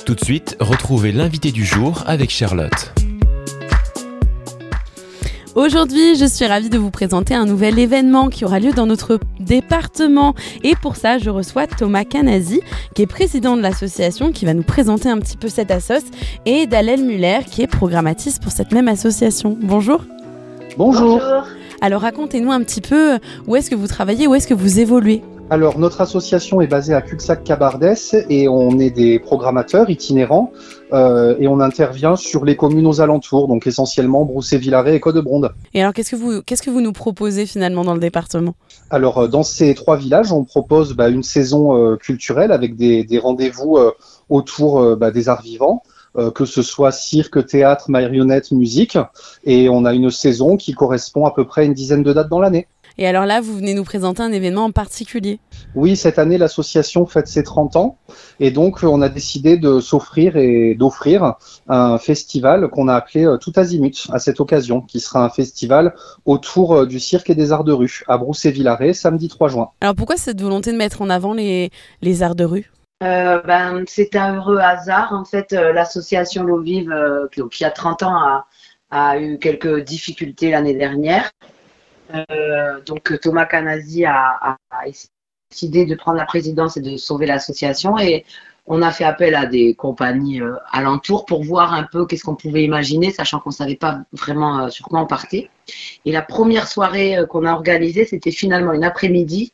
Tout de suite, retrouvez l'invité du jour avec Charlotte. Aujourd'hui, je suis ravie de vous présenter un nouvel événement qui aura lieu dans notre département. Et pour ça, je reçois Thomas Canasi, qui est président de l'association, qui va nous présenter un petit peu cette assoce, et Dalel Muller, qui est programmatrice pour cette même association. Bonjour. Bonjour. Alors racontez-nous un petit peu où est-ce que vous travaillez, où est-ce que vous évoluez. Alors, notre association est basée à Cuxac-Cabardès et on est des programmateurs itinérants et on intervient sur les communes aux alentours, donc essentiellement Broussais-Villaret et Codebronde. Et alors, qu'est-ce que vous nous proposez finalement dans le département ? Alors, dans ces 3 villages, on propose une saison culturelle avec des rendez-vous autour des arts vivants, que ce soit cirque, théâtre, marionnette, musique, et on a une saison qui correspond à peu près à une dizaine de dates dans l'année. Et alors là, vous venez nous présenter un événement en particulier. Oui, cette année, l'association fête ses 30 ans et donc on a décidé de s'offrir et d'offrir un festival qu'on a appelé Tout Azimut à cette occasion, qui sera un festival autour du cirque et des arts de rue à Broussais-Villaret, samedi 3 juin. Alors pourquoi cette volonté de mettre en avant les arts de rue ? C'est un heureux hasard. En fait, l'association L'Eau Vive, qui a 30 ans, a eu quelques difficultés l'année dernière. Donc Thomas Canasi a décidé de prendre la présidence et de sauver l'association, et on a fait appel à des compagnies alentours pour voir un peu qu'est-ce qu'on pouvait imaginer, sachant qu'on ne savait pas vraiment sur quoi on partait. Et la première soirée qu'on a organisée, c'était finalement une après-midi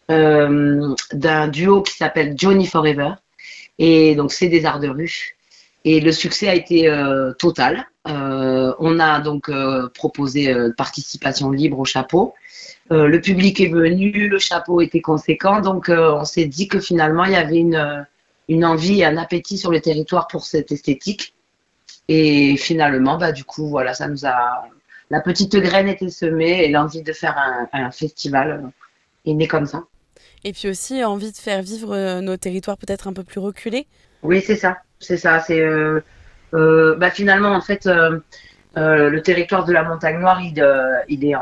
d'un duo qui s'appelle Johnny Forever, et donc c'est des arts de rue, et le succès a été total. On a donc proposé participation libre au chapeau. Le public est venu, le chapeau était conséquent, donc on s'est dit que finalement il y avait une envie et un appétit sur le territoire pour cette esthétique. Et finalement, du coup, voilà, la petite graine était semée et l'envie de faire un festival est née comme ça. Et puis aussi envie de faire vivre nos territoires peut-être un peu plus reculés. Oui, c'est ça. C'est finalement, en fait, le territoire de la Montagne Noire, il est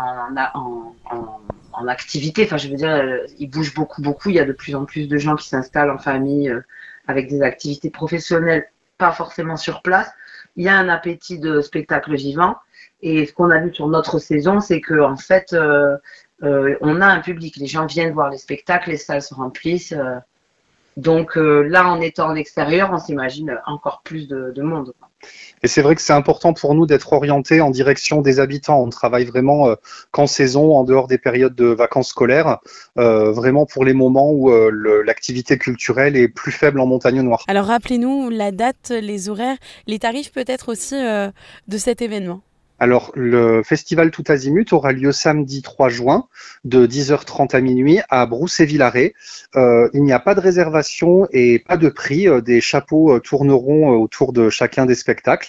en activité. Enfin, je veux dire, il bouge beaucoup. Il y a de plus en plus de gens qui s'installent en famille avec des activités professionnelles, pas forcément sur place. Il y a un appétit de spectacle vivant. Et ce qu'on a vu sur notre saison, c'est que en fait, on a un public. Les gens viennent voir les spectacles, les salles se remplissent. Donc là, en étant en extérieur, on s'imagine encore plus de monde. Et c'est vrai que c'est important pour nous d'être orientés en direction des habitants. On travaille vraiment qu'en saison, en dehors des périodes de vacances scolaires, vraiment pour les moments où l'activité culturelle est plus faible en Montagne Noire. Alors rappelez-nous la date, les horaires, les tarifs peut-être aussi de cet événement. Alors, le festival Tout Azimut aura lieu samedi 3 juin de 10h30 à minuit à Broussais-Villaret. Il n'y a pas de réservation et pas de prix. Des chapeaux tourneront autour de chacun des spectacles.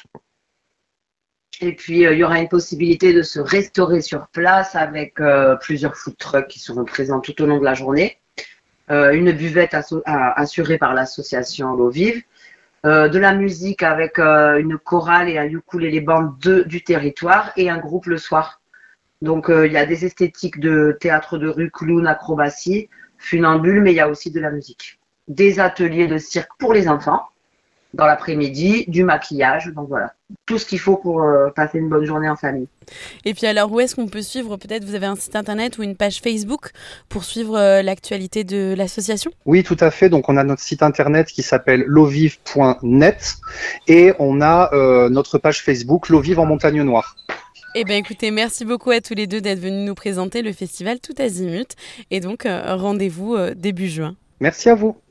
Et puis, il y aura une possibilité de se restaurer sur place avec plusieurs food trucks qui seront présents tout au long de la journée. Une buvette assurée par l'association L'Eau Vive. De la musique avec une chorale et un ukulélé band du territoire et un groupe le soir. Donc il y a des esthétiques de théâtre de rue, clown, acrobatie, funambule, mais il y a aussi de la musique. Des ateliers de cirque pour les enfants dans l'après-midi, du maquillage, donc voilà, tout ce qu'il faut pour passer une bonne journée en famille. Et puis alors, où est-ce qu'on peut suivre ? Peut-être vous avez un site internet ou une page Facebook pour suivre l'actualité de l'association ? Oui, tout à fait. Donc on a notre site internet qui s'appelle lovive.net et on a notre page Facebook L'Eau Vive en Montagne Noire. Eh bien écoutez, merci beaucoup à tous les deux d'être venus nous présenter le festival Tout Azimut. Et donc rendez-vous début juin. Merci à vous.